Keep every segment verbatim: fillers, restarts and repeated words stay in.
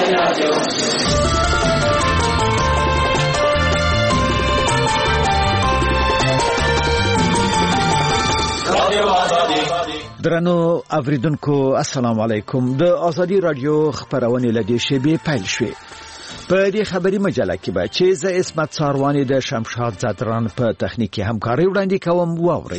درنو اوریدونکو السلام علیکم. د ازادي رادیو خبرونه لدې شبي پیل شوه. په دې خبري مجله کې به چې ز اسمت ساروانی د شمشاد زادران په تخنیکی همکاري وړاندې کوم واوري.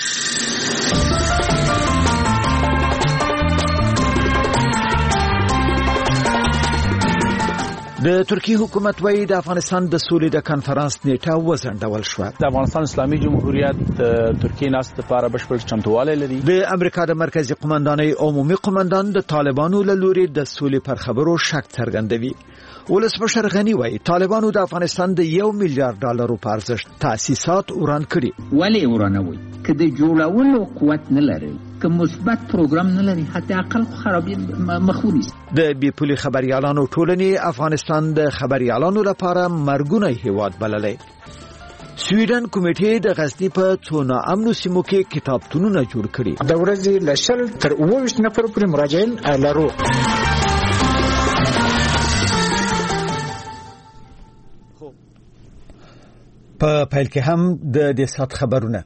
د ترکی حکومت وایي د افغانستان د سولې د کانفرنس نیټه وزندول شو. د افغانستان اسلامي جمهوریت ترکی ناست لپاره بشپړ چمتووالی لري. د امریکا د مرکزی قومندانۍ عمومي قومندان د طالبانو له لوري د سولې پر خبرو شک څرګندوي. ولسمشر غنی وایي طالبانو د افغانستان د یو میلیارډ ډالرو په ارزښت تاسیسات وران کړي. ولی ورانوي؟ که د جوړولو قوت نه لري، که مثبت پروګرام نه لري، حتی اقل خرابي مخونی. د بیپولي خبريالانو ټولنې افغانستان د خبريالانو لپاره مرګونی هیواد بللی. سویډن کمیټې د غزنی په څو ناامنو سیمو کې کتابتونونه جوړ کړي. د ورځې له شل تر اوه ویشت نفر پورې مراجعین لرو. په پیل کې هم د دې سات خبرونه.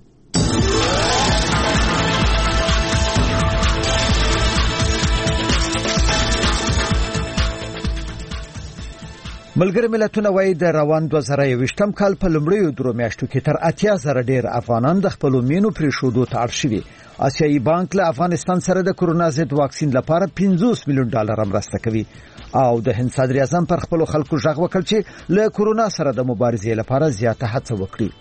ملګری ملتونه وایي د روان دوه زره یوویشتم کال په لومړیو درو میاشتو کې تر اتیا زره ډیر افغانان د خپلو مینو پرېښودو ته اړ شوي. آسیایي بانک له افغانستان سره د کرونا ضد واکسین لپاره پنځوس میلیون ډالر مرسته کوي او د هند صدر اعظم پر خپلو خلکو غږ وکړ چې له کرونا سره د مبارزې لپاره زیاته هڅه وکړي.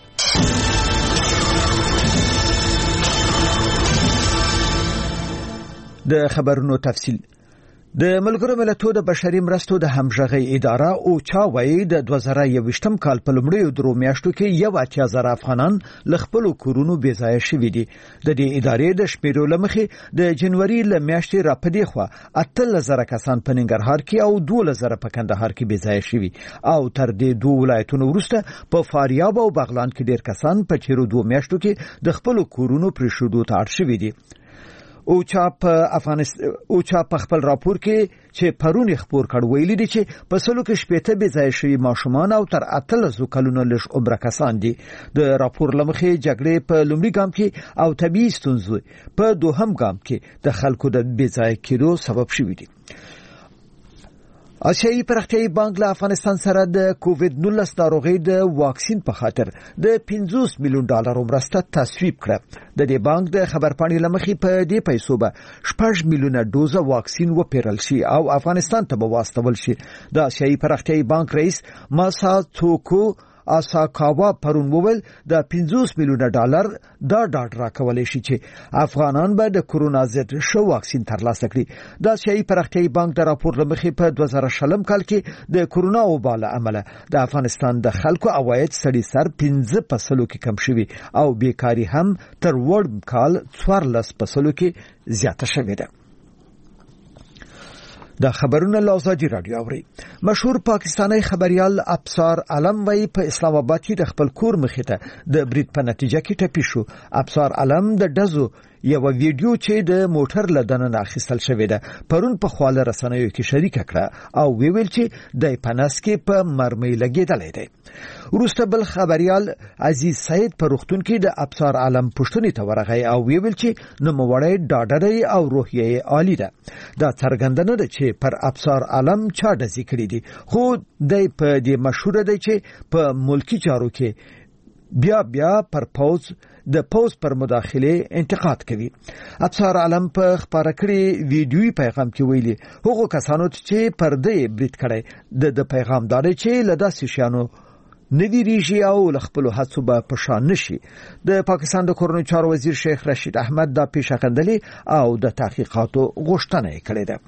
د خبرونو تفصیل. د ملګرو ملتونو د بشري مرستو د همغږي اداره او چا وایي د دوه زره یوویشتم کال په لومړیو درو میاشتو کې یو اتیا زره افغانان له خپلو کورونو بې ځایه شوي دي. د دې ادارې د شمیرو له مخې د جنوري له میاشتې راپدې خوا اتلس زره کسان په ننګرهار کې او دولس زره په کندهار کې بې ځایه شوي او تر دې دوه ولایتونو وروسته په فاریاب او بغلان کې ډېر کسان په تیرو دوه میاشتو کې د خپلو کورونو پرېښودو ته اړ شوي دي. او چا په افغانستان او چا په خپل راپور کې چې پرونی خبر کړ ویلي دي چې په سلو کې شپېته بې ځای شوي ماشومان او تر اتلس کلونو لږ عمر کسان دي. د راپور لمخې جګړې په لومړي ګام کې او طبيعي ستونزې په دوهم ګام کې د خلکو د بې ځای کېدو سبب شوي دي. آسیایي پرختیایي بانک له افغانستان سره د کووید نولس ناروغۍ د واکسین په خاطر د پنځوس میلیون ډالرو مرسته تصویب کړه. د دې بانک د خبرپاڼې لمخې په دې پیسو به شپږ میلیونه دوزه واکسین وپیرل شي او افغانستان ته به واستول شي. د آسیایي پرختیایي بانک رئیس ماساتوکو آساکاوا پرون وویل د پنځوس میلیونه ډالر دا ډاډ راکولای شي چې افغانان به د کرونا ضد شو واکسین ترلاسه کړي. د آسیایي پرختیایي بانک د راپور لمخې په دوه زره شلم کال کې د کرونا وبا له امله د افغانستان د خلکو عواید سړي سر پنځه په سلو کې کم شوي او بیکاری هم تر وړ کال څوارلس په سلو کې زیاته شوې ده. د خبرونه له ازادي رادیو اوري. مشهور پاکستانی خبريال ابصار علم وایي په اسلام آباد کې د خپل کور مخې ته د برید په نتیجه کې ټپي شو. ابصار علم د دزو یو ویډیو چې د موټر له دننه اخیستل شوې ده پرون په خواله رسنیو کې شریک کړه او ویل چې د پنس کې په مرمۍ لګېدلې ده. وروسته بل خبريال عزیز سید په روغتون کې د ابصار علم پښتنې ته ورغی او ویل چې نوموړی ډاډري او روحیه عالی ده. دا څرګندونه ده چې پر ابصار علم چا ډزې کړې دي خو د په دې مشهور دی چې په ملکی چارو کې بیا بیا پر پوز د پوز پر مداخله انتقاد کوي. ابصار علم په خبره کړي ویډیوي پیغام کې ویلي هغه کسانو چې پرده برید کړي د پیغام دار چې لدا سشانو نوی ریشي او لخپلو هڅو به پشان نشي. د پاکستان د کورونو چارو وزیر شیخ رشید احمد دا پیشکندلی او د تحقیقاتو غوښتنه کړې ده.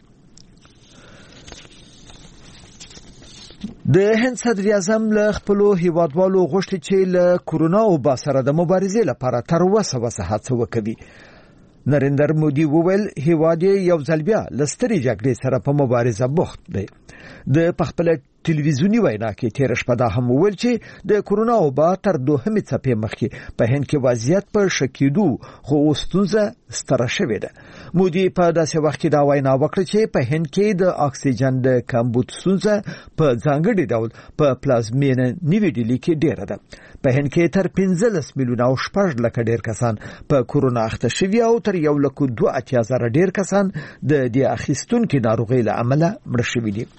د هند صدر اعظم له خپلو هیوادوالو غوښتي چې له کرونا او با سره د مبارزې لپاره تر وسه وسه هڅه وکړي. نریندر مودي وویل هیواد یو ځل بیا لستري جګړې سره په مبارزه بوخت دی. د خپل ټلویزیونی وینا کې تیر شپه دا هم وویل چې د کورونا وبا تر دوهمې څپې مخکې په هند کې وضعیت په شکیدو خو ستونزه ستره شوې ده. مودي په داسې وخت کې دا وینا وکړه چې په هند کې د اکسیجن د کمبود ستونزه په ځانګړي ډول په پلازمینه نیوی ډیلی کې ډیره ده. په هند کې تر پنځلس میلیونه او شپږ لک ډیر کسان په کورونا اخته شوي او تر یو لک دوه اتیا زره ډیر کسان د دې اخیستونکو ناروغۍ له امله مړه شوي دي.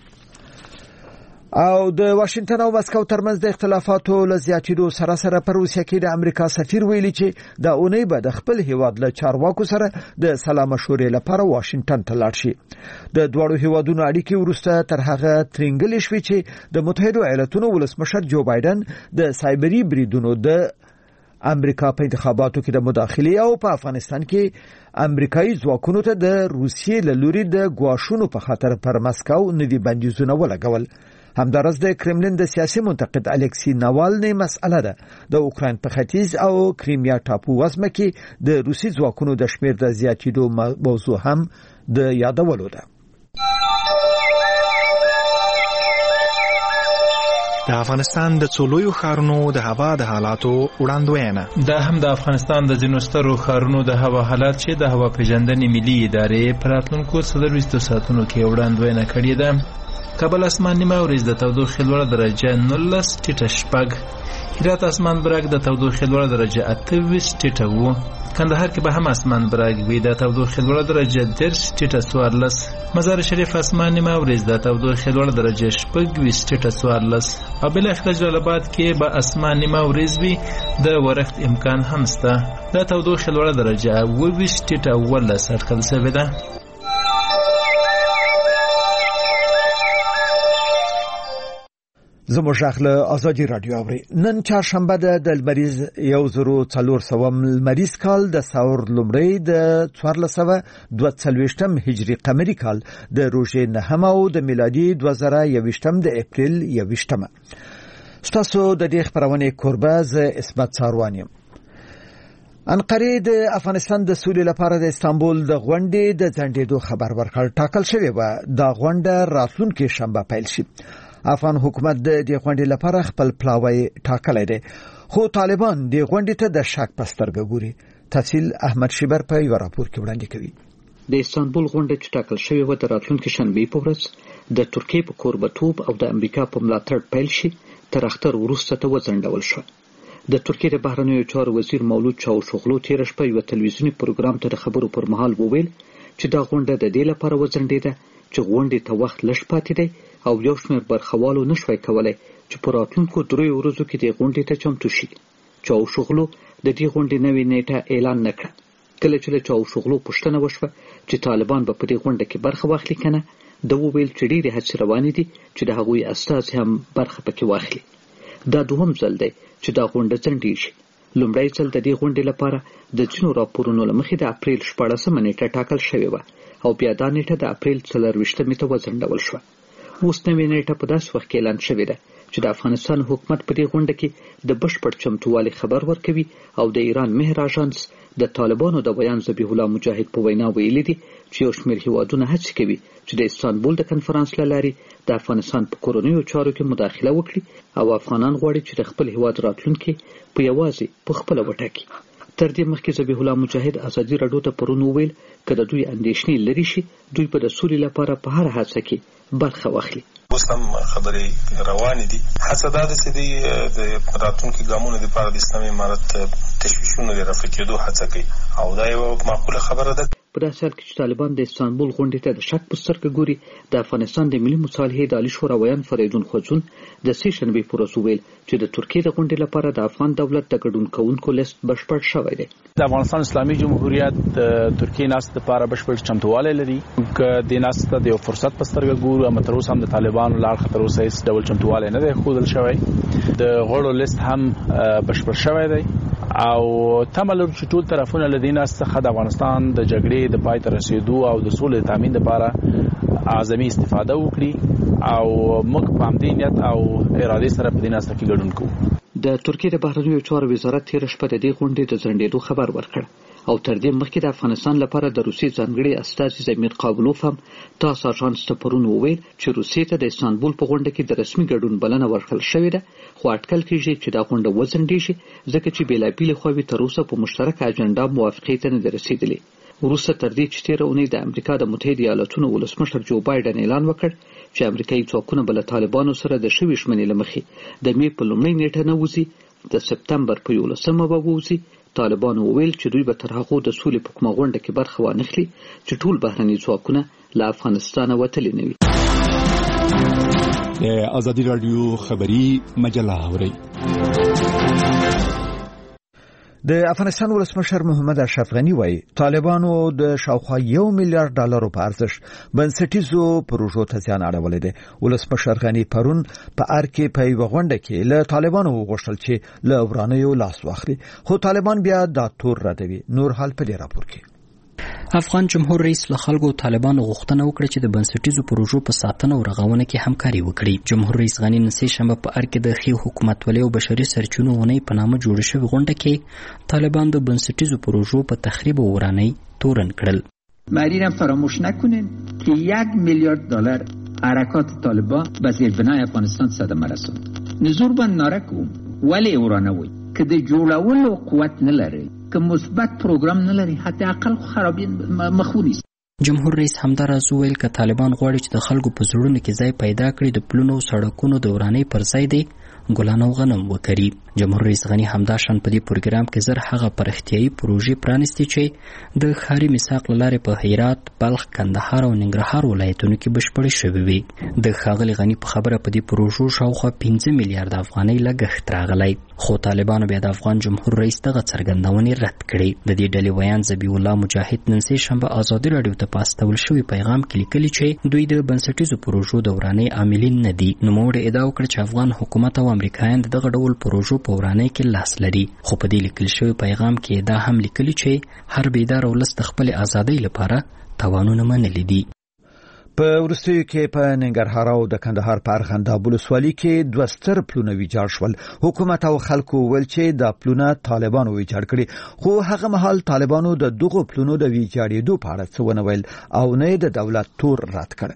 او د واشنگټن او مسکو ترمنځ د اختلافاتو له زیاتېدو سره سره پر روسیه کې د امریکا سفیر ویلي چې د اونۍ به د خپل هیواد له چارواکو سره د سلا مشورې لپاره واشنگټن ته لاړ شي. د دوړو هیوادونو اړیکې وروسته تر هغه ترنګلې شوې چې د متحده ایالاتونو ولسمشر جو بایدن د سایبری بریدونو د امریکا په انتخاباتو کې د مداخلې او په افغانستان کې امریکایي ځواکونو ته د روسیې له لوري د ګواښونو په خاطر پر مسکو نوي بندیزونه ولګول. همدارس د کرملین د سیاسي منتقد الکسی ناوالنی مسأله ده د اوکراین په ختیځ او کریمیا ټاپو وزمه کې د روسي ځواکونو د شمیر د زیاتېدو موضوع هم د یادولو ده. د افغانستان د څولویو ښارونو د هوا د حالاتو وړاندوینه. دا هم د افغانستان د ځینو سترو ښارونو د هوا حالات چې د هوا پیژندنې ملي ادارې په راتلونکو څلورویشتو ساعتونو کې وړاندوینه کړې ده. کابل اسمان نیمه ورځ د تودوخې لوړه درجه نولس ټیټه شپږ، هرات اسمان برګ د تودوخې لوړه درجه اته ویشت ټیټه وو، کندهار کې به هم اسمان برګ وي د تودوخې لوړه درجه دېرش ټیټه څوارلس، مزار شریف اسمان نیمه ورځ د تودوخې لوړه درجه شپږ ویشت ټیټه څوارلس، او بالاخره جلال آباد کې به اسمان نیمه ورځ وي د ورښت امکان هم شته. د تودوخې لوړه درجه اوه ویشت ټیټه اوولس اټکل شوې ده. زموږ له ازادي رادیو اوري. نن چهارشنبه ده د لمریز یو زرو څلور سوه لمریز کال د ساور لومړی د څوارلس سوه دوه څلوېښتم هجري قمري کال د روژې نهم او د میلادي دوه زره یوویشتم د اپریل یوویشتمه. ستاسو د دې خبرونې کوربه زه عصمت ساروان یم. انقره د افغانستان د سولې لپاره د استانبول د غونډې د ځنډېدو خبر ورکړ. ټاکل شوی و دا غونډه راتلونکي شنبه پیل شي. افغان حکومت د دې غونډې لپاره خپل پلاوی ټاکلی دی، خو طالبان د غونډې ته د شک په سترګه ګوري. تفصیل احمد شیبر په یو راپور کې وړاندې کوي. د استانبول غونډه چې ټاکل شوې و د راتلونکي شنبې په ورځ د ترکیې په کوربتوب او د امریکا په ملاتړ پیل شي، تر اختر وروسته ته وځنډول شوه. د ترکیې د بهرنیو چارو وزیر مولود چاوشوغلو تېره شپه یو تلویزیوني پروګرام ته د خبرو پر مهال وویل چې دا غونډه د دې لپاره وځنډېده چې غونډې ته وخت لږ پاتې دی او یو شمېر برخوالو نشوای کولی چې په راتلونکو دریو ورځو کې د غونډې ته چمتو شي. چاوشوغلو د دې غونډې نوې نیټه اعلان نه کړه. کله چې له چاوشوغلو پوښتنه وشوه چې طالبان به په دې غونډه کې برخه واخلي که نه، ده وویل چې ډېرې هڅې روانې دي چې د هغوی استازي هم برخه پکې واخلي. دا دوهم ځل دی چې دا غونډه ځنډېږي. لومړی ځل د دې غونډې لپاره د ځینو راپورونو له مخې د اپریل شپاړسمه نیټه ټاکل شوې وه او بیا دا نیټه د اپریل څلرویشتمې ته وځنډول شوه. اوس نوې نیټه په داسې وخت کې اعلان شوې ده چې د افغانستان حکومت په دې غونډه کې د بشپړ چمتووالي خبر ورکوي او د ایران مهر اژانس د طالبانو د بیان ذبیح الله مجاهد په وینا ویلي دي چې یو شمېر هیوادونه هڅې کوي چې د استانبول د کنفرانس له لارې د افغانستان په کورنیو چارو کې مداخله وکړي او افغانان غواړي چې د خپل هیواد راتلونکي په یوازې په خپله وټاکي. تر دې مخکې ذبیح الله مجاهد ازادي راډیو ته پرون وویل که د دوی اندېښنې لرې شي، دوی به د سولې لپاره په هر هڅه کې برخه واخلي. اوس هم خبرې روانې دي. هڅه دا ده چې د راتلونکي ګامونو دپاره د اسلامي امارت تشویشونو د رفع کېدو هڅه کوي او دا یوه معقوله خبره ده. په داسې حال کې چې طالبان د استانبول غونډې ته د شک په سترګه ګوري، د افغانستان د ملي مصالحې د عالي شوراویان فریدون خوځون د سې شنبې په ورځ وویل چې د ترکیې د غونډې لپاره د افغان دولت د ګډون کوونکو لیست بشپړ شوی دی. د افغانستان اسلامي جمهوریت د ترکیې ناستې لپاره بشپړ چمتووالی لري. که دې ناستې ته د یو فرصت په سترګه ګورو، اما تر اوسه هم د طالبانو له اړخه تر اوسه هېڅ ډول چمتووالی نه دی ښودل شوی. د غړو لیست هم بشپړ شوی دی او تمه لرو چې ټول طرفونه له دې ناستې څخه د افغانستان د جګړې د پای ته رسېدو او د سولې د تامین لپاره اعظمي استفاده وکړي او موږ په همدې نیت او ارادې سره په دې ناستې کې ګډون کوو. د ترکیې د بهرنیو چارو وزارت تېره شپه د دې غونډې د ځنډېدو خبر ورکړ او تر دې مخکې د افغانستان لپاره د روسیې ځانګړي استازي زمیر قابلوف هم تاسو اژانس ته پرون وویل چې روسیې ته د استانبول په غونډه کې د رسمي ګډون بلنه ورکړل شوې ده، خو اټکل کېږي چې دا غونډه وځنډېږي ځکه چې بېلابېلې خواوې تر اوسه په مشترکه اجنډا موافقې ته نه دي رسېدلې. وروسته تر دې چې تېره اونۍ د امریکا د متحده ایالاتونو ولسمشر جو بایډن اعلان وکړ چې امریکایي ځواکونه به له طالبانو سره د شوې ژمنې له مخې د مې په لومړۍ نیټه نه وځي، د سپتمبر په یولسمه به ووځي. طالبانو وویل چې دوی به تر هغو د سولې په کومه غونډه کې برخه وانخلي چې ټول بهرني ځواکونه له افغانستانه وتلي نه وي. د ازادي راډیو خبري مجله اورئ. د افغانستان ولسمشر محمد اشرف غنی وایي طالبانو د شاوخوا یو میلیارډ ډالرو په ارزښت بنسټیزو پروژو ته زیان اړولی دی. ولسمشر غنی پرون په ار کې په یوه غونډه کې له طالبانو وغوښتل چې له ورانیو لاس واخلي، خو طالبان بیا دا تور ردوي. نور حال په دې راپور کې. افغان جمهور رئیس له خلکو طالبانو غوښتنه وکړه چې د بنسټیزو پروژو په ساتنه او رغونه کې همکاري وکړي. جمهور رئیس غنی نن سه شنبه په ار کې د ښې حکومتولۍ او بشري سرچینو ونې په نامه جوړه شوې غونډه کې طالبان د بنسټیزو پروژو په تخریب او ورانۍ تورن کړل. مرینا فراموش نکنیم که یک میلیارد دلار حرکات طالبان به زیربنای افغانستان صدمه رسوند. نزور بند نارکو ولی ورانوی که د جوړولو قوت نه لري، که مثبت پروګرام نه لري، حتی اقل خرابی مخونی. جمهور رئیس همداراز وویل که طالبان غواړي چې د خلکو په زړونو کې ځای پیدا کړي، د پلونو او سړکونو د ورانۍ پر ځای دی ګلان او غنم وکړي. جمهور رئیس غنی همداشان په دې پروګرام کې زر هغه پرختیایي پروژې پرانیستي چې د ښاري میثاق له لارې په هرات، بلخ، کندهار او ننګرهار ولایتونو کې بشپړې شوې وي. د ښاغلي غنی په خبره په دې پروژو شاوخوا پنځه میلیارډ افغانۍ لګښت راغلی، خو طالبانو بیا د افغان جمهور رئیس دغه څرګندونې رد کړې. د دې ډلې ویان ذبیح الله مجاهد نن سه شنبه ازادي راډیو ته په استول شوي پیغام کې لیکلي چې دوی د بنسټیزو پروژو د ورانۍ عاملین نه دي. نوموړي ادعا وکړه چې افغان حکومت او امریکایان دغه ډول پروژو په ورانۍ کې لاس لري، خو په دې لیکل شوی پیغام کې دا هم لیکلي چې هر بیدار ولس د خپل ازادۍ لپاره توانونه منلي دي. په وروستیو کې په ننګرهار او د کندهار په ارغنداب ولسوالۍ کې دوه ستر پلونه ویجاړ شول. حکومت او خلکو ویل چې دا پلونه طالبانو ویجاړ کړي، خو هغه مهال طالبانو د دغو پلونو د ویجاړېدو په اړه څه ونه ویل او نه د دولت تور رد کړ.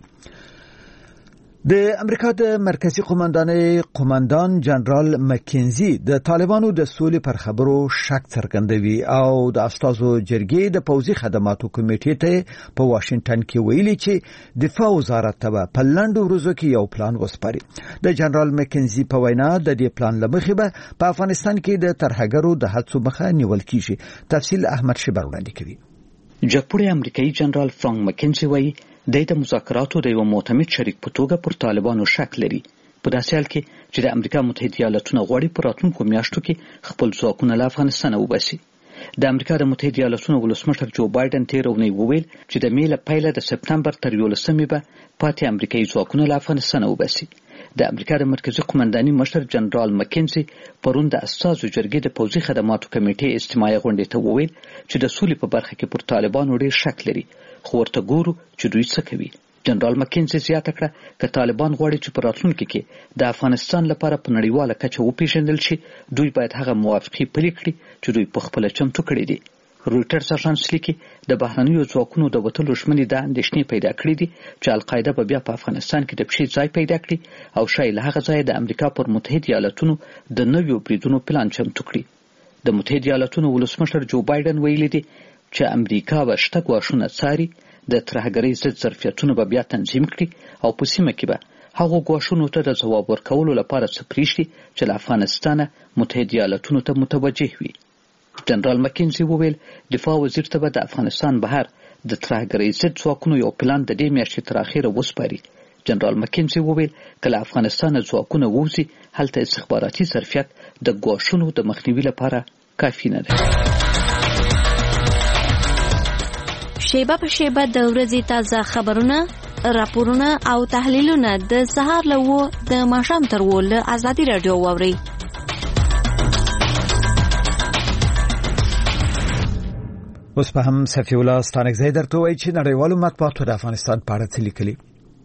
د امریکا د مرکزی قومندانۍ قومندان جنرال مکینزي د طالبانو د سولې پر خبرو شک څرګندوي او د استازو جرګې د پوځي خدماتو کمیټې ته په واشنگټن کې ویلي چې دفاع وزارت ته په لنډو ورځو کې یو پلان وسپاري. د جنرال مکینزي په وینا د دې پلان لمخې به په افغانستان کې د ترهګرو د هڅو مخه نیول کیږي. تفصیل احمد شبر وړاندې کوي. جګپوړی امریکایي جنرال فرانک مکینزي وایي د د مذاکراتو د یو معتمد شریک په توګه پر طالبانو شک لري، په داسې حال کې چې د امریکا متحده ایالاتونه غواړي په راتلونکو میاشتو کې خپل ځواکونه له افغانستانه وباسي. د امریکا د متحده ایالاتونو ولسمشر جو بایډن تېره اونۍ وویل چې د مې له پیله د سپتمبر تر یولسمې به پاتې امریکایي ځواکونه له افغانستانه وباسي. د امریکا د مرکزی قومندانۍ مشر جنرال مکینزي پرون د استازو جرګې د پوځي خدماتو کمیټې اجتماعي غونډې ته وویل چې د سولې په برخه کې پر طالبانو ډېر شک لري، خو ورته ګورو چې دوی څه کوي. جنرال مکینزي زیاته کړه که طالبان غواړي چې په راتلونکي کې د افغانستان لپاره په نړیواله کچه وپېژندل شي، دوی باید هغه موافقې پلي کړي چې دوی په خپله چمتو کړي دي. رویټرز اژانس لیکي د بهرنیو ځواکونو د وتلو ژمنې دا اندېښنې پیدا کړې دي چې القاعده به بیا په افغانستان کې د پښې ځای پیدا کړي او شاید له هغه ځایه د امریکا پر متحده ایالاتونو د نویو بریدونو پلان چمتو کړي. د متحده ایالاتونو ولسمشر جو بایډن ویلي دی چې امریکا به شته ګواښونه څاري، د ترهګرۍ ضد ظرفیتونه به بیا تنظیم کړي او په سیمه کې به هغو ګواښونو ته د ځواب ورکولو لپاره څه پرېږدي چې له افغانستانه متحده ایالاتونو ته متوجه وي. جنرال مکینزي وویل دفاع وزیر ته به د افغانستان بهر د ترهګرۍ ضد ځواکونو یو پلان د دې میاشتې تر اخره وسپاري. جنرال مکینزي وویل که له افغانستانه ځواکونه ووځي، هلته استخباراتي ظرفیت د ګواښونو د مخنیوي لپاره کافي نه ده. شیبه په شیبه د ورځې تازه خبرونه، راپورونه او تحلیلونه د سهار له و د ماښام تر و له ازادي راډیو واورئ. اوس په هم صفی الله ستانکزی درته وایي چې نړیوالو مطبوعاتو د افغانستان په اړه څه لیکلي.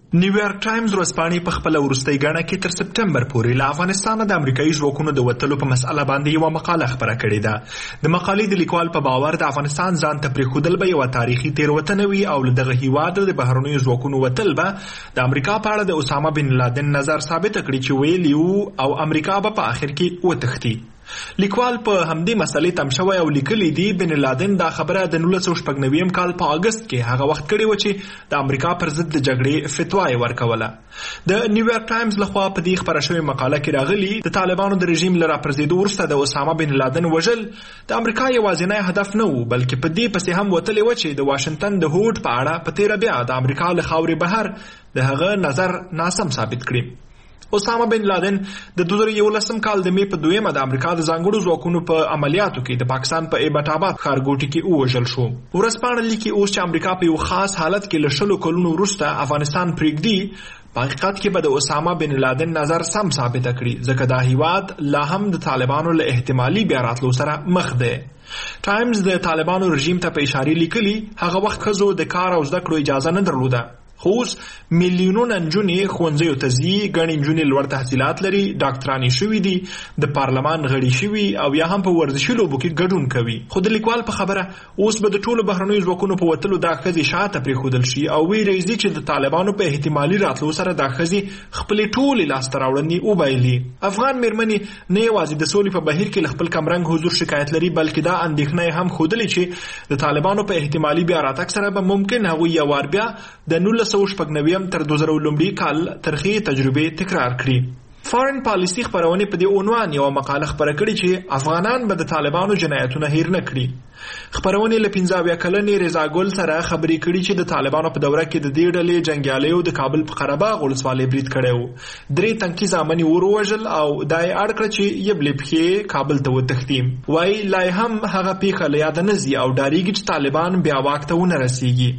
نیویارک ټایمز ورځپاڼې په خپل وروستۍ غاڼه کې تر سپټمبر پورې له افغانستان د امریکایي ځواکونو د وتلو په مسأله باندې یو مقاله خبره کړې ده. د مقالې د لیکوال په باور د افغانستان ځان ته پرېښودل به یو تاریخي تېروتنه وي او له دغه هیواد د بهرنیو ځواکونو وتل به د امریکا په اړه د اسامه بن لادن نظر ثابت کړي چې ویلي وو او امریکا به په آخر کې وتښتي. لیکوال په همدې مسلې تم شوی او لیکلی دی بن لادن دا خبره د نولس سوه شپږ نوي کال په اگست کې هغه وخت کړې و چې د امریکا پر ضد د جګړې فتوا یې ورکوله. د نیویارک ټایمز لخوا په دې خبره شوې مقاله کې راغلي د طالبانو د رژیم له راپرځېدو وروسته د اسامه بن لادن وژل د امریکا یوازینی هدف نه و، بلکې په دې پسې هم وتلې و چې د واشنګټن د هوډ په اړه په تېره بیا د امریکا له خاورې بهر د هغه نظر ناسم ثابت کړي. اسامه بن لادن د دوه زره یولسم کال د می په دویمه د امریکا د ځانګړو ځواکونو په عملیاتو کې د پاکستان په ایبټ آباد ښارګوټي کې ووژل شو. ورځپاڼه لیکي اوس چې امریکا په یو خاص حالت کې له شلو کلونو وروسته افغانستان پرېږدي، په حقیقت کې به د اسامه بن لادن نظر سم ثابته کړي، ځکه دا هیواد لا هم د طالبانو له احتمالي بیا راتلو سره مخ دی. ټایمز د طالبانو رژیم ته په اشاره لیکلي هغه وخت ښځو د کار او زده کړو اجازه نه درلوده، خو اوس میلیونونه نجونې ښوونځیو ته ځي، ګڼې نجونې لوړ تحصیلات لري، ډاکټرانې شوي دي، د پارلمان غړي شوي او یا هم په ورزشي لوبو کې ګډون کوي. خو د لیکوال په خبره اوس به د ټولو بهرنیو ځواکونو په وتلو دا ښځې شاته پرېښودل شي او ویرېږي چې د طالبانو په احتمالي راتلو سره دا ښځې خپلې ټولې لاسته راوړنې وبایلي. افغان میرمنې نه یوازې د سولې په بهیر کې له خپل کمرنګ حضور شکایت لري، بلکې دا اندېښنه یې هم ښودلې چې د طالبانو په احتمالي بیا راتګ سره به ممکن هغوی یو وار بیا د نولس سوه شپږ نوي تر دوه زره لومړي کال ترخې تجربې تکرار کړي. فارن پالیسي خبرونه په دې عنوان یو مقاله خبره کړې چې افغانان به د طالبانو جنایتونه هیر نه کړي. خبرونه له پنځه اویا کلنې رضا ګل سره خبرې کړي چې د طالبانو په دوره کې د دې ډلې جنګیالیو د کابل په قره باغ ولسوالۍ برید کړی و. درې تنکي زامن یې وروژل او دا یې اړ کړه چې یبلې پښې کابل ته وتښتي. وایي لا هم هغه پیښه له یاده نه ځي او ډارېږي چې طالبان بیا واک ته ونه رسېږي.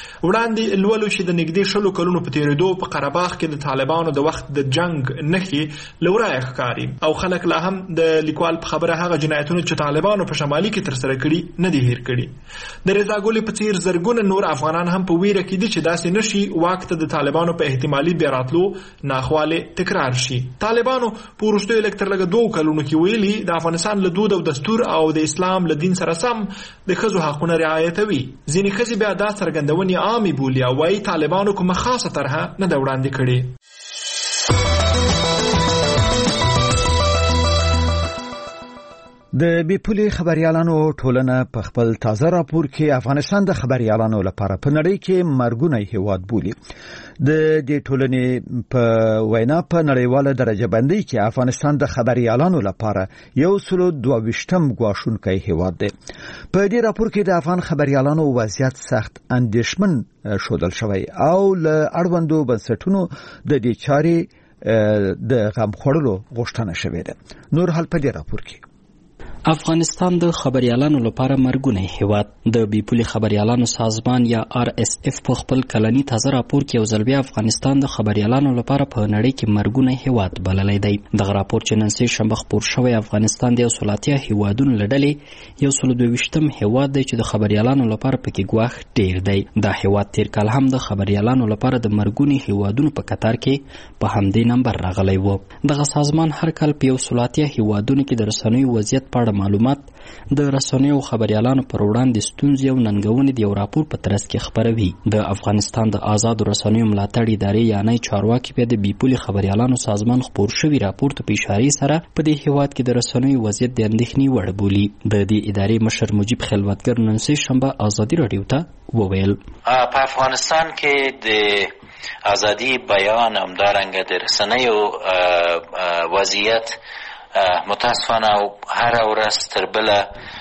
وړاندې لولو چې د نږدې شلو کلونو په تېرېدو په قره باغ کې د طالبانو د وخت د جنگ نښې له ورایه ښکاري او خلک لا هم د لیکوال په خبره هغه جنایتونه چې طالبانو په شمالي کې ترسره کړي نه دي هیر کړي. د رضا ګلې په څېر زرګونه نور افغانان هم په ویره کې دي چې داسې نشي واک ته د طالبانو په احتمالي بیا راتلو ناخواله تکرار شي. طالبانو په وروستیو لږ تر لږه دوو کلونو کې ویلي د افغانستان له دود او دستور او د اسلام له دین سره سم د ښځو حقونه رعایتوي. ځینې ښځې بیا دا څرګندونې عامې بولي او وايي طالبانو کومه خاصه طرحه نه ده وړاندې کړې. د بیپولي خبريالانو ټولنه په خپل تازه راپور کې افغانستان د خبريالانو لپاره په نړۍ کې مرګونی هیواد بولي. د دې ټولنې په وینا په نړیواله درجه بندۍ کې افغانستان د خبريالانو لپاره یو سلو دوه ویشتم ګواښونکی هیواد دی. په دې راپور کې د افغان خبريالانو وضعیت سخت اندېښمن ښودل شوی او له اړوندو بنسټونو د دې چارې د غم خوړلو غوښتنه شوې ده. نور حال په دې راپور کې افغانستان د خبريالانو لپاره مرګونی هیواد. د بیپولي خبريالانو سازمان یا آر اس اف په خپل کلنی تازه راپور کې یو ځل بیا افغانستان د خبريالانو لپاره په نړۍ کې مرګونی هیواد بللی دی. دغه راپور چې نن سه شنبه خپور شوی افغانستان د یو سل اتیا هیوادونو له ډلې یو سل دوه ویشتم هیواد دی چې د خبريالانو لپاره پکې ګواښ ډیر دی. دا هیواد تیر کال هم د خبريالانو لپاره د مرګونی هیوادونو په کتار کې په همدې نمبر راغلی و. دغه سازمان هر کال په یو سل اتیا هیوادونو کې د رسنیو وضعیت په معلومات د رسنیو خبريالانو پر وړاندې ستونزې او ننګونې د یو راپور په ترڅ کې خبروي. د افغانستان د آزادو رسنیو ملاتړ ادارې یعنی چارواکي په د بیپولي خبريالانو سازمان خپور شوی راپور ته په اشاره سره په دې هیواد کې د رسنیو وضعیت د اندېښنې وړ بولي. د دې ادارې مشر مجيب خلوتګر نن سه شنبه ازادي رادیو ته وویل په افغانستان کې د ازادي بیان همدارنګه د رسنیو وضعیت متاسفانه هر ورځ تر بله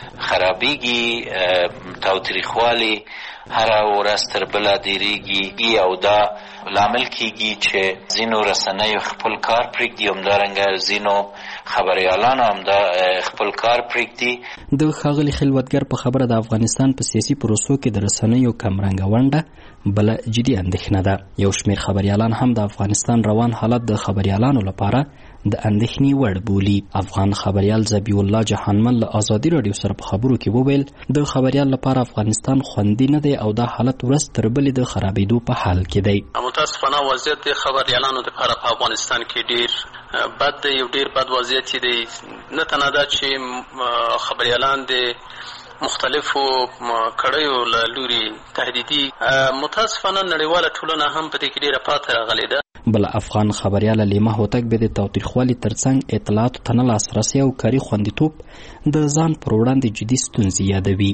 خرابېږي، تاوتریخوالي هر ورځ تر بله ډېرېږي او دا لامل کېږي چې ځینو رسنیو خپل کار پرېږدي، همدارنګه ځینو خبریالانو هم دا خپل کار پرېږدي. د ښاغلي خلوتګر په خبره د افغانستان په سیاسي پروسو کې د رسنیو کمرنګه ونډه بله جدي اندېښنه ده. یو شمېر خبریالان هم د افغانستان روان حالت د خبریالانو لپاره د اندېښنې وړ بولي. افغان خبریال ذبیح الله جهانمل له ازادي رادیو سره په خبرو کې وویل د خبریال لپاره افغانستان خوندي نه دی او دا حالت ورځ تر بلې د خرابېدو په حال کې دی. متاسفانه وضعیت د خبریالانو لپاره په افغانستان کې ډیر بد دی، یو ډیر بد وضعیت دی. نه تنها دا چې خبریالان د مختلفو کړیو له لوري تهدیدي، متاسفانه نړیواله ټولنه هم په دې کې ډیره پاتې راغلې ده. بل افغان خبريال لیما هوتک به د تاوتریخوالي ترڅنګ اطلاعات ته نه لاسرسي او کاري خوندیتوب د ځان پر وړاندې جدي ستونزې یادوي.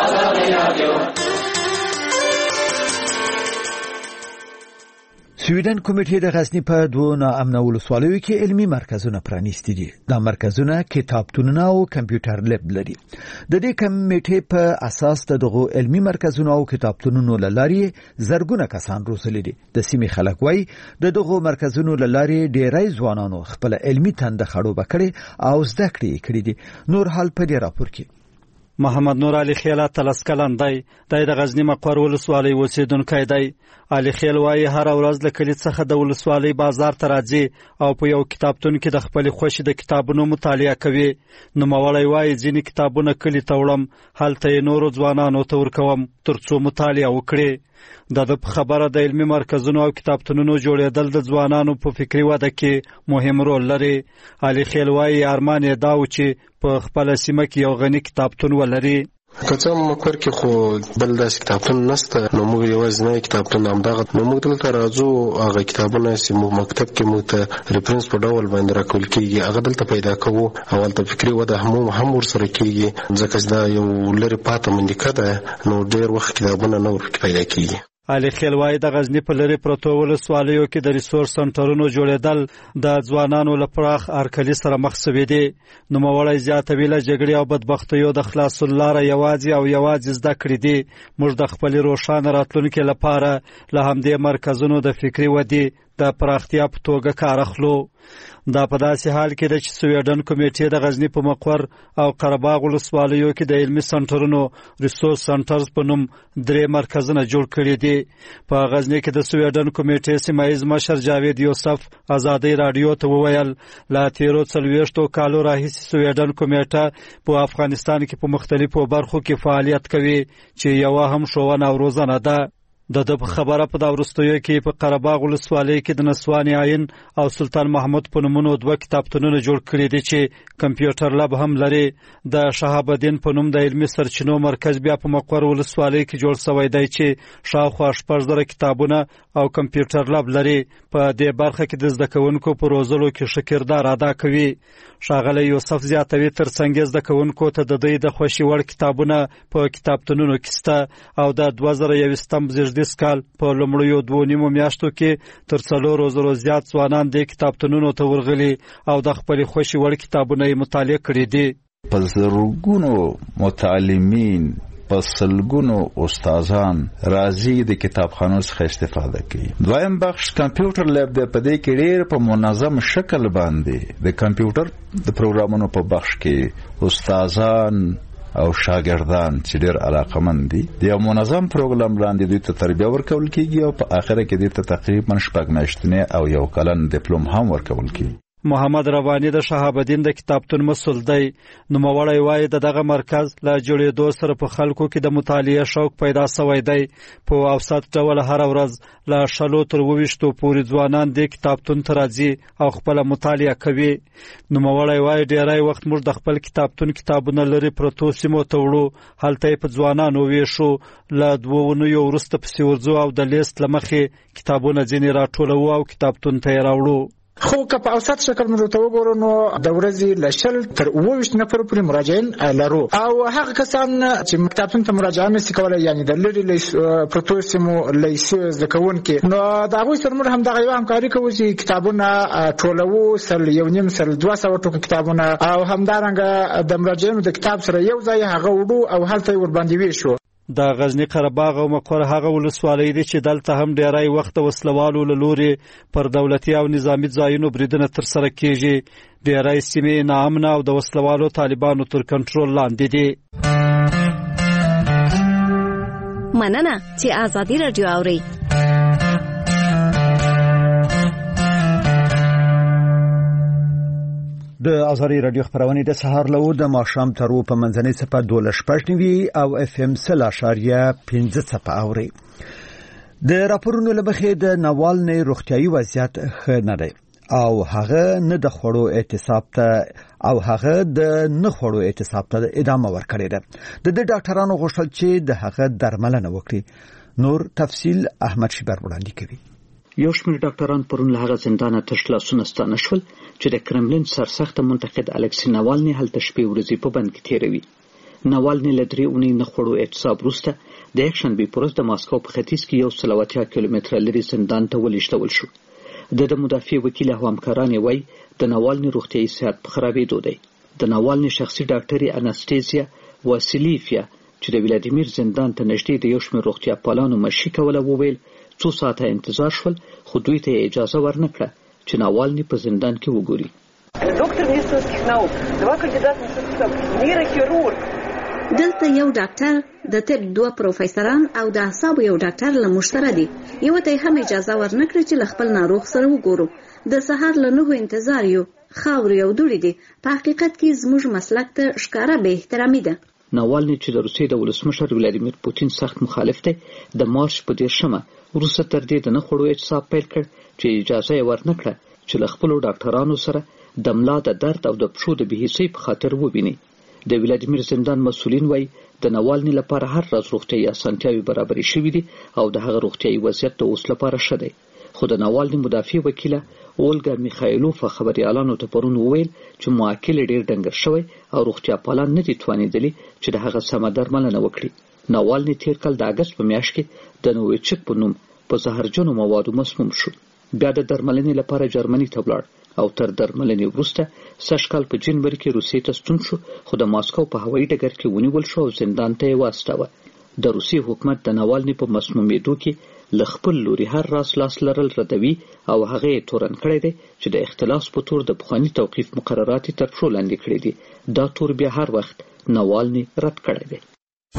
سویډن کمیټې د غزنی په دوه ناامنه ولسوالیو کې علمي مرکزونه پرانیستي دي. دا مرکزونه کتابتونونه او کمپیوټر لب لري. د دې کمیټې په اساس دغه علمي مرکزونه او کتابتونونو لارې زرګونه کسان روزلي دي. د سیمې خلک وایي د دغه مرکزونو لارې ډېری ځوانانو خپل علمي تنده خړوبه کړي او زده کړې کړې دي. نور حال په دې راپور کې محمد نور علي خیل تلس کلن دی د غزنی مقر ولسوالۍ اوسیدونکی دی. علي خیل وايي هر ورځ له کلی څخه د ولسوالۍ بازار ته راځي او په یو کتابتون کې د خپل خوښې د کتابونو مطالعه کوي. نوموړی وايي ځینې کتابونه کلی ته وړم، هلته یې نورو ځوانانو ته ورکوم ترڅو مطالعه وکړي. د د خبره د علمي مرکزونو او کتابتونونو جوړېدل د ځوانانو په فکري وده کې مهم رول لري. علي خیل وايي ارمان یې دا و چې په خپل سیمه کې یو غني کتابتون ولري. کڅه مکر کې خو بل داس کتابتون نشته، نو موږ یوازې نه کتابتون همدغه نو موږ دلته راځو، هغه کتابونه چې موږ مکتب کې موږ ته ریفرنس په ډول باندې راکول کېږي، هغه دلته پیدا کوو. اول ته فکري وده هم هم ورسره کېږي، ځکه چې دا یو لري پاته منډه ده، نو ډېر وخت کتابونه نور پیدا کېږي. علي خیل وايي د غزنی په لري پروتو ولسوالیو کې د ریسورس سنټرونو جوړېدل د ځوانانو لپاره ارکلي سره مخ شوي دي. نوموړی زیاتوي له جګړې او بدبختیو د خلاصون لاره یوازې او یوازې زده کړې دي. موږ د خپل روښانه راتلونکي لپاره له همدې مرکزونو د فکري ودې د پراختیا په توګه کار اخلو. دا په داسې حال کې ده چې سویډن کمیټې د غزنی په مقر او قرهباغ ولسوالیو کې د علمي سنټرونو ریسورس سنټرز په نوم درې مرکزونه جوړ کړي دي. په غزنی کې د سویډن کمیټې سیمایز مشر جاوید یوسف ازادي رادیو ته وویل لا تیرو څلوېښتو کالو راهیسې سویډن کمیټه په افغانستان کې په مختلفو برخو کې فعالیت کوي چې یوه هم ښوونه او روزنه ده. د د خبره په دا وروستیو کې په قرهباغ ولسوالۍ کې د نسواني عین او سلطان محمود په نومونو دوه کتابتونونه جوړ کړي دي چې کمپیوټر لب هم لري. د شهاب الدین په نوم د علمي سرچینو مرکز بیا په مقر ولسوالۍ کې جوړ شوی دی چې شاوخوا شپږ زره کتابونه او کمپیوټر لب لري. په دې برخه کې د زده کوونکو په روزلو کې ښه کردار ادا کوي. ښاغلی یوسف زیاتوي ترڅنګ زده کوونکو ته د دوی د خوښې وړ کتابونه په کتابتونونو کې شته او د دوه زره یوویشتم زیږدیز کال په لومړیو دوو نیمو میاشتو کې تر څلورو زرو زیات ځوانان دې کتابتونونو ته ورغلي او د خپلې خوښې وړ کتابونه یې مطالعه کړي دي. په زرګونو متعلمین په سلګونو استادان راځي د کتابخانو څخه استفاده کوي. دویم بخش کمپیوټر لاب دی، په دې کې ډېر په منظم شکل باندې د کمپیوټر د پروګرامونو په بخش کې استادان او شاګردان چې ډېر علاقمند دي د یو منظم پروګرام لاندې دوی ته تربیه ورکول کېږي او په آخره کې دوی ته تقریبا شپږ میاشتنې او یو کلن ډیپلوم هم ورکول کېږي. محمد روانی د شهاب الدین د کتابتون مسؤل دی. نوموړی وايي د دغه مرکز له جوړېدو سره په خلکو کې د مطالعې شوق پیدا شوی دی. په اوسط ډول هره ورځ له شلو تر اوویشتو پورې ځوانان دې کتابتون ته راځي او خپله مطالعه کوي. نوموړی وايي ډېری وخت موږ د خپل کتابتون کتابونه لرې پرتو سیمو ته وړو، هلته یې په ځوانانو ویشو، له دوو اونیو وروسته پسې ورځو او د لیست له مخې کتابونه ځینې راټولوو او کتابتون ته یې راوړو. خو که په اوسط شکل موږ ته وګورو نو د ورځې له شل تر اوویشت نفرو پورې مراجعین لرو او هغه کسان چې کتابتون ته مراجعه نشي کولی، یعنی د لرې پرتو سیمو لیسو زده کوونکي، نو د هغوی سره موږ همدغه یوه همکاري کوو چې کتابونه ټولوو، سل یو نیم سل دوه سوه ټوکه کتابونه او همدارنګه د مراجعینو د کتاب سره یو ځای هغه وړو او هلته یې ورباندې ویشو. د غزنی قرهباغ او مقر هغه ولسوالۍ دي چې دلته هم ډیری وخت د وسلوالو له لورې پر دولتي او نظامي ځایونو بریدونه ترسره کیږي. ډیری سیمې ناامنه او د وسلوالو طالبانو تر کنټرول لاندې دي. مننه چې آزادي رادیو اوري. د ازاري رادیو خبرونه د سهار له د ماښام تر په منځنۍ صفه دوله شپږ نیوي او اف ام سل اشاریه پنځه صفه اوري. د راپورونو لمخې د ناوالني روغتيایي وضعیت ښه نه دی او هغه نه د خوړو اعتصاب ته او هغه د نه خوړو اعتصاب ته ادامه ورکړې ده. د دې ډاکټرانو غوښتل چې د هغه درملنه وکړي. نور تفصیل احمد شیبر وړاندې کوي. یو شمېر ډاکټران پرون له هغه زندانه تش لاسونه ستانه شول چې د کرملین سرسخت منتقد الکسی ناوالني هلته شپې ورځې په بند کې تیروي. ناوالني له درې اونۍ نه خوړو اعتصاب وروسته د یکشنبې په ورځ د ماسکو په ختیځ کې یو سل او اتیا کیلومتره لرې زندان ته ولېږدول شو. د د مدافع وکیل او همکاران یې وایي د ناوالني روغتیایي صحت په خرابېدو دی. د ناوالني شخصي ډاکټري اناستیزیا واسیلیفیا چې د ولادیمیر زندان ته نږدې د یو شمېر روغتیا پالانو مشي کوله وویل څو ساعته انتظار شول خو دوی ته اجازه ورنکړه چې ناوالني په زندان کې وګوري. ډاکټر میرسوسکي نو دوه کاندیدات نیوروکیورورګ دلته یو ډاکټر د طب دوه پروفیسوران او د اعصابو یو ډاکټر له مشتره دي. یو ته هم اجازه ورنکړه چې خپل ناروغ سره وګورو. د سهار له نهو انتظار یو خاور یو دوړي دي. په حقیقت کې زموږ مسلک ته ښکارا به احترامي ده. ناوالني چې د روسیې د ولسمشر ولادیمیر پوتین سخت مخالف دی د مارچ په دیرشمه وروسته تر دې د نه خوړو اعتصاب پیل کړ چې اجازه یې ورنکړه چې له خپلو ډاکټرانو سره د ملا د درد او د پښو د بېحسۍ په خاطر وویني. د ولادیمیر زندان مسؤلین وایي د ناوالني لپاره هر ورځ روغتیایي اسانتیاوې برابرې شوې دي او د هغه روغتیایي وضعیت د اوس لپاره ښه دی. خو د ناوالني مدافع وکیله اولګا میخایلوفا خبريالانو ته پرون وویل چې موکل ډیر ډنګر شوی او روغتیا پالان نه دي توانیدلی چې د هغه سمه درملنه وکړي. ناوالني تیر کال د اگست په میاشت کې د نوویچک په نوم په زهرجنو موادو مسموم شو. بیا د درملنې لپاره جرمني ته ولاړ او تر درملنې وروسته سږ کال په جنوري کې روسیې ته ستون شو خو د ماسکو په هوایي ډګر کې ونیول شو او زندان ته یې واستاوه. د روسیې حکومت د ناوالني په مسمومېدو کې له خپل لوري هر راس لاس لرل ردوي او هغه یې تورن کړی دی چې د اختلاس په تور د پخواني توقیف مقررات تر پښو لاندې کړی دي. دا تور بیا هر وخت ناوالني رد کړی دی.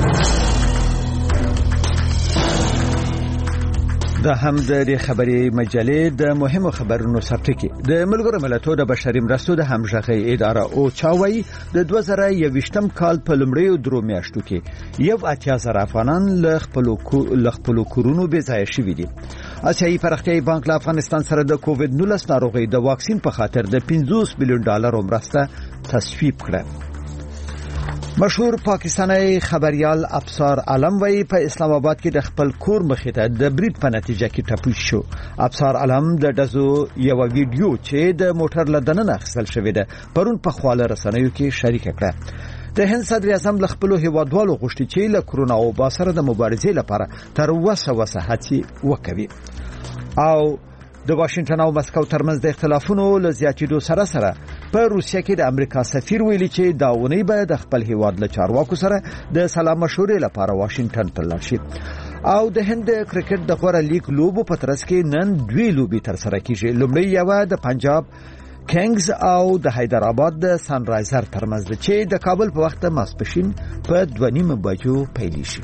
دا هم د خبري مجلې د مهمو خبرونو سرټکی. د ملګرو ملتونو د بشري مرستو د همغږي اداره او چاوي د دوه زره یوویشتم کال په لومړیو درو میاشتو کې یو اتیا زره افغانان له خپل خپل کورونو بې ځای شوي دي. اسیایي پرختیایي بانک له افغانستان سره د کووډ نولس ناروغي د واکسین په خاطر د پنځوس میلیون ډالر مرسته تصویب کړه. مشهور پاکستانی خبريال ابصار علم وی په اسلام آباد کې د خپل کور مخې ته د برید په نتیجه کې ټپي شو. ابصار علم د دزو یو ویډیو چې د موټر له دننه اخیستل شوی دی پرون په خواله رسنیو کې شریک کړه. د هند صدر اعظم له خپل هیوادوالو غوښتي چې له کرونا وبا سره د مبارزې لپاره تر وسه وسه هڅې وکوي. او د واشنگټن او مسکو ترمنځ د اختلافونو له زیاتېدو سره سره په روسیه کې د امریکا سفیر ویلي چې دا ونی به د خپل هیواد له چارواکو سره د سلام مشورې لپاره واشنگټن ته لاړ شي. او د هند کرکټ د غوړه لیګ لوبو په ترڅ کې نن دوی لوبي تر سره کیږي. لومړی یو د پنجاب کینګز او د حیدرآباد د سن رایزر ترمنځ چې د کابل په وخت ماسپښین په دوه نیمه بجو پیل شي.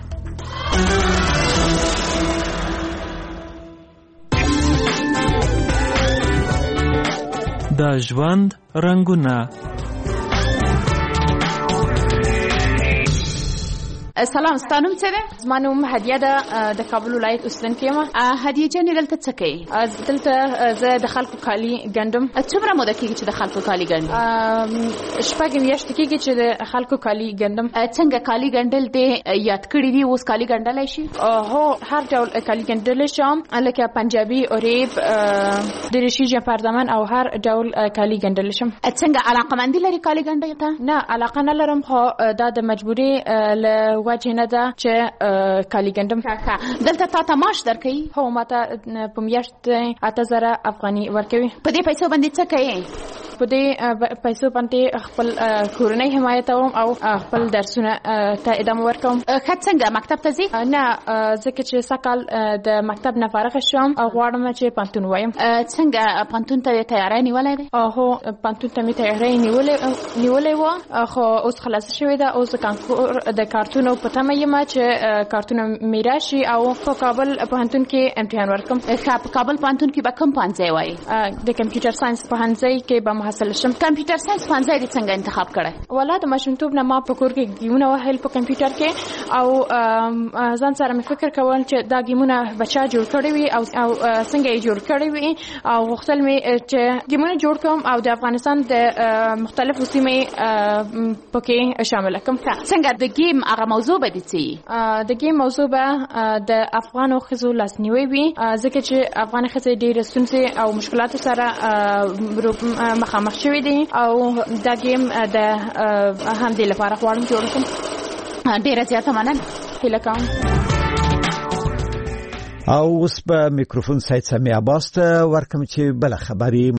د ژوند رنگونه. سلام، ستاسو نوم څه دی؟ زما نوم هدیه ده، د کابل ولایت اوسیدونکې یم. هدیه جانې دلته څه کوي؟ دلته زه د خلکو کالي ګنډم. څومره موده کېږي چې د خلکو کالي ګنډم؟ شپږ میاشتې کېږي چې د خلکو کالي ګنډم. څنګه کالي ګنډل دې یاد کړي دي؟ اوس کالي ګنډلی شي؟ هو، هر ډول کالي ګنډلی شم، لکه پنجابي، اوریب، دریشي، جمپردمن او هر ډول کالي ګنډلی شم. څنګه علاقمندي لري کالي ګنډل ته؟ نه، علاقه نه لرم، خو دا د مجبورۍ له وجه نه ده چې کالي ګنډم. دلته تا ته معاش درکوي؟ هو، ماته په میاشت اته زره افغاني ورکوي. په دې پیسو باندې څه کوي؟ په دې پیسو باندې خپل کورنۍ حمایتوم او خپل درسونه ته ادامه ورکوم. ښه، څنګه مکتب ته ځې؟ نه، ځکه چې سږ کال د مکتب نه فارغ شوم او غواړم چې پوهنتون ووایم. څنګه پوهنتون ته تیاری نیولی دی؟ هو، پوهنتون ته مې تیاری نیولې وه، خو اوس خلاصه شوې ده. اوس د کانکور د کارتونو په تمه یم چې کارتونه مې راشي او په کابل پوهنتون کې امتحان ورکوم. ښه، په کابل پوهنتون کې به کوم پوهنځی وایي؟ د کمپیوټر ساینس پوهنځی کې به محصل شم. کمپیوټر ساينس پنځه دې څنګه انتخاب کړی؟ ولا د ماشومتوب نه ما په کور کې ګیمونه وهل په کمپیوټر کې او ځان سره مې فکر کول چې دا ګیمونه بچا جوړ کړی وي او څنګه یې جوړ کړی وي او غوښتل مې چې ګیمونه جوړ کوم او د افغانستان د مختلفو سیمې پکې شامل کړم. څنګه د گیم هغه موضوع به دي چې د گیم موضوع به د افغانو ښځو لاسنیوي وي ځکه چې افغان ښځې ډېرې ستونزې او مشکلاتو سره مخامخ شوي دي او دا گیم د همدې لپاره غواړم جوړ کړم. ډېره زیاته مننه هیله کوم. او اوس په میکروفون سید سمیع عباس ته ورکوم چې بله خبرې